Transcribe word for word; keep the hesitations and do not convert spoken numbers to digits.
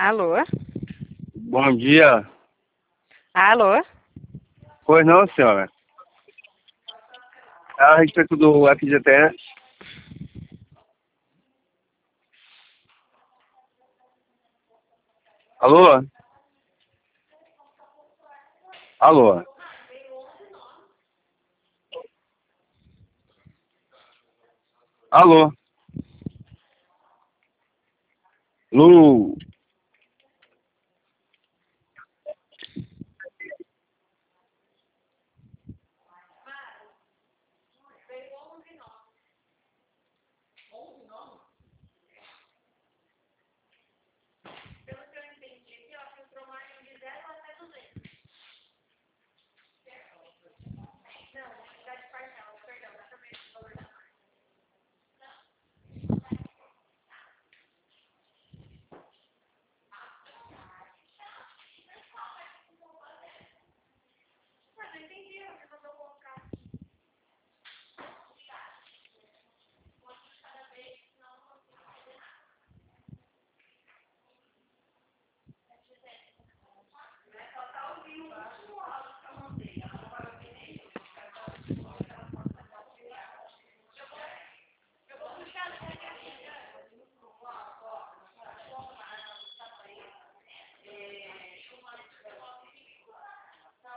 Alô? Bom dia. Alô? Pois não, senhora. A respeito do F G T S. Alô? Alô? Alô? Lu?